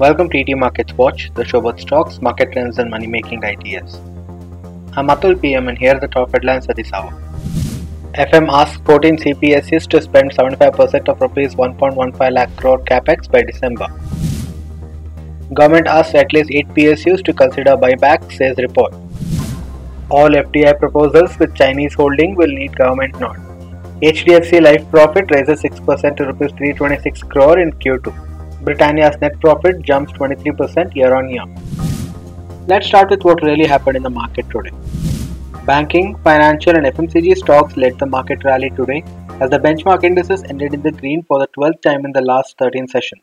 Welcome to ET Markets Watch, the show about stocks, market trends, and money making ideas. I'm Atul PM, and here are the top headlines for this hour. FM asks 14 CPSEs to spend 75% of Rs 1.15 lakh crore capex by December. Government asks at least 8 PSUs to consider buyback, says report. All FDI proposals with Chinese holding will need government nod. HDFC Life profit rises 6% to Rs 326 crore in Q2. Britannia's net profit jumps 23% year on year. Let's start with what really happened in the market today. Banking, financial and FMCG stocks led the market rally today as the benchmark indices ended in the green for the 12th time in the last 13 sessions.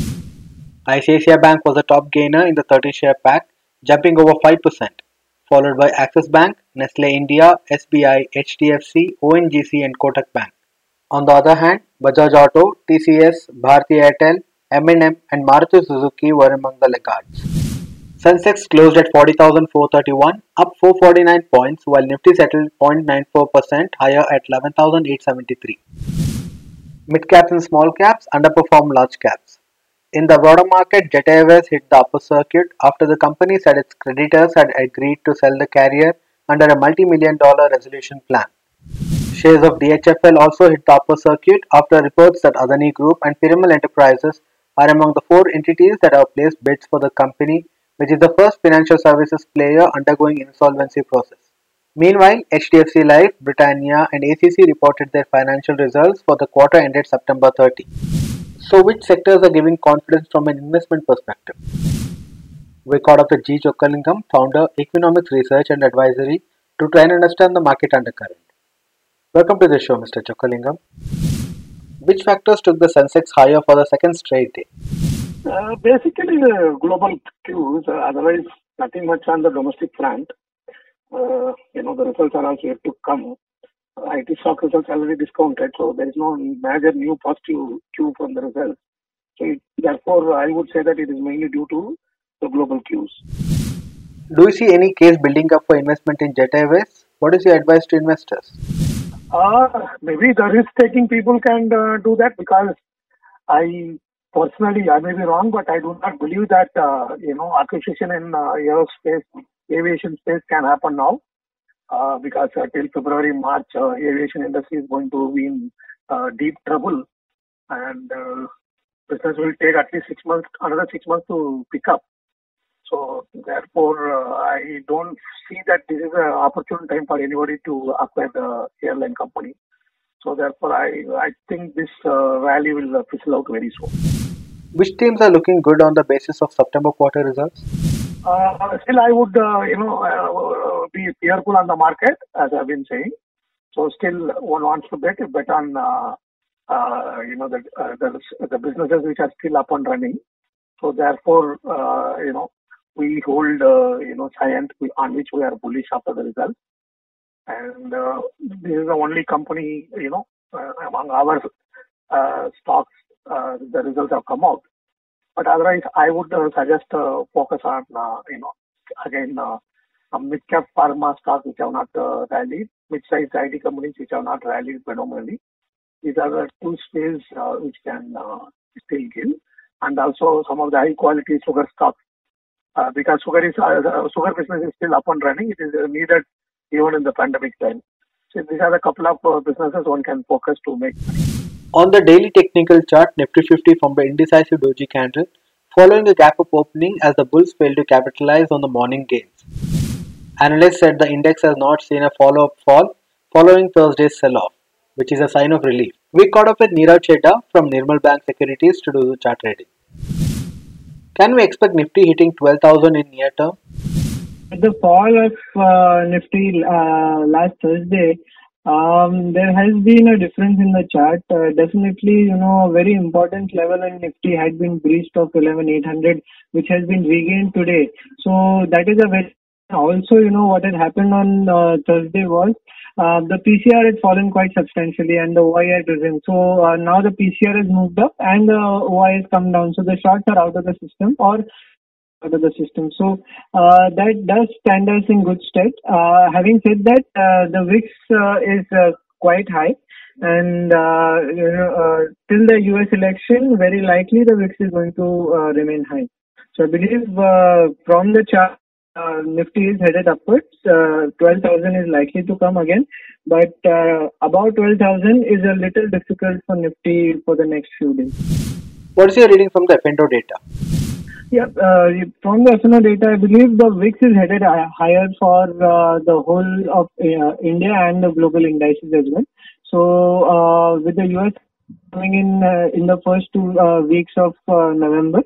ICICI Bank was the top gainer in the 30-share pack, jumping over 5%, followed by Axis Bank, Nestle India, SBI, HDFC, ONGC and Kotak Bank. On the other hand, Bajaj Auto, TCS, Bharti Airtel, M&M and Maruti Suzuki were among the laggards. Sensex closed at 40,431, up 449 points, while Nifty settled 0.94% higher at 11,873. Mid-caps and small caps underperformed large caps. In the broader market, Jet Airways hit the upper circuit after the company said its creditors had agreed to sell the carrier under a multi-million-dollar resolution plan. Shares of DHFL also hit the upper circuit after reports that Adani Group and Piramal Enterprises are among the 4 entities that have placed bids for the company, which is the first financial services player undergoing insolvency process. Meanwhile, HDFC Life, Britannia and ACC reported their financial results for the quarter ended September 30. So which sectors are giving confidence from an investment perspective? We caught up with G. Chokkalingam, founder, Economics Research and Advisory, to try and understand the market undercurrent. Welcome to the show, Mr. Chokkalingam. Which factors took the Sensex higher for the second straight day? Basically, the global cues, otherwise nothing much on the domestic front. The results are also yet to come. IT stock results already discounted, so there is no major new positive cue from the results. So therefore, I would say that it is mainly due to the global cues. Do you see any case building up for investment in Jet Airways? What is your advice to investors? Maybe the risk-taking people can do that, because I personally, I may be wrong, but I do not believe that acquisition in aerospace, aviation space can happen now, because till February, March, aviation industry is going to be in deep trouble, and business will take at least 6 months, another 6 months to pick up. So therefore, I don't see that this is an opportune time for anybody to acquire the airline company. So therefore, I think this rally will fizzle out very soon. Which teams are looking good on the basis of September quarter results? Still, I would be careful on the market, as I've been saying. So still, one wants to bet on the businesses which are still up and running. So therefore, we hold Cyient on which we are bullish after the results, and this is the only company among our stocks the results have come out. But otherwise, I would suggest focus on mid-cap pharma stocks which have not rallied, mid-sized IT companies which have not rallied phenomenally. These are the two spaces which can still give, and also some of the high-quality sugar stocks. Because sugar business is still up and running, it is needed even in the pandemic time. So these are a couple of businesses one can focus to make money. On the daily technical chart, Nifty 50 formed an indecisive doji candle, following a gap up opening as the bulls failed to capitalize on the morning gains. Analysts said the index has not seen a follow-up fall following Thursday's sell-off, which is a sign of relief. We caught up with Nirav Chedda from Nirmal Bank Securities to do the chart reading. Can we expect Nifty hitting 12,000 in near term? The fall of Nifty last Thursday, there has been a difference in the chart. Definitely, a very important level in Nifty had been breached of 11,800, which has been regained today. So that is a very... Also, what had happened on Thursday was the PCR had fallen quite substantially and the OI had risen. So now the PCR has moved up and the OI has come down. So the shorts are out of the system or out of the system. So that does stand us in good stead. Having said that, the VIX is quite high, and till the US election, very likely the VIX is going to remain high. So I believe from the chart, Nifty is headed upwards. 12,000 is likely to come again, but about 12,000 is a little difficult for Nifty for the next few days. What is your reading from the F&O data? Yeah, from the F&O data, I believe the VIX is headed higher for the whole of India and the global indices as well. So with the US coming in the first 2 weeks of November,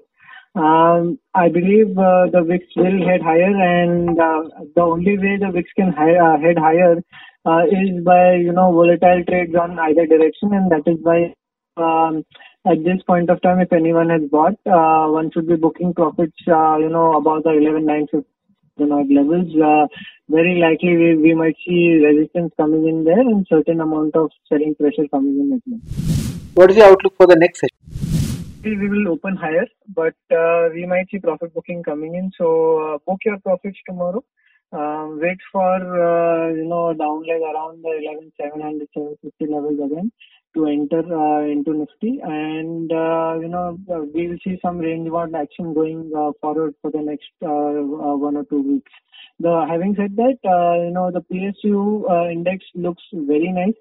I believe the VIX will head higher, and the only way the VIX can head higher is by volatile trades on either direction, and that is why at this point of time, if anyone has bought, one should be booking profits, about the 11,950 levels. Very likely we might see resistance coming in there and certain amount of selling pressure coming in as well. What is the outlook for the next session? We will open higher, but we might see profit booking coming in. So book your profits tomorrow. Wait for down leg around the 11,700, 750 levels again to enter into Nifty, and we will see some range bound action going forward for the next 1 or 2 weeks. Having said that, the PSU index looks very nice.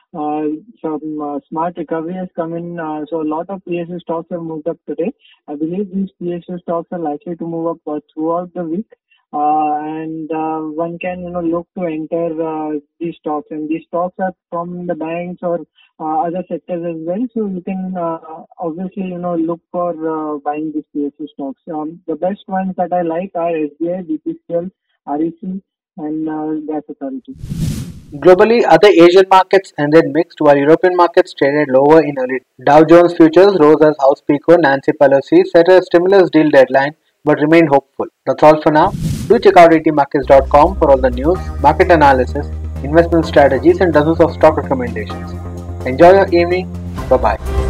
Some smart recovery has come in, so a lot of PSU stocks have moved up today. I believe these PSU stocks are likely to move up throughout the week, and one can look to enter these stocks, and these stocks are from the banks or other sectors as well. So you can obviously look for buying these PSU stocks. The best ones that I like are SBI, BPCL, REC, and Gas Authority. Globally, other Asian markets ended mixed while European markets traded lower in early. Dow Jones futures rose as House Speaker Nancy Pelosi set a stimulus deal deadline but remained hopeful. That's all for now. Do check out etmarkets.com for all the news, market analysis, investment strategies and dozens of stock recommendations. Enjoy your evening. Bye-bye.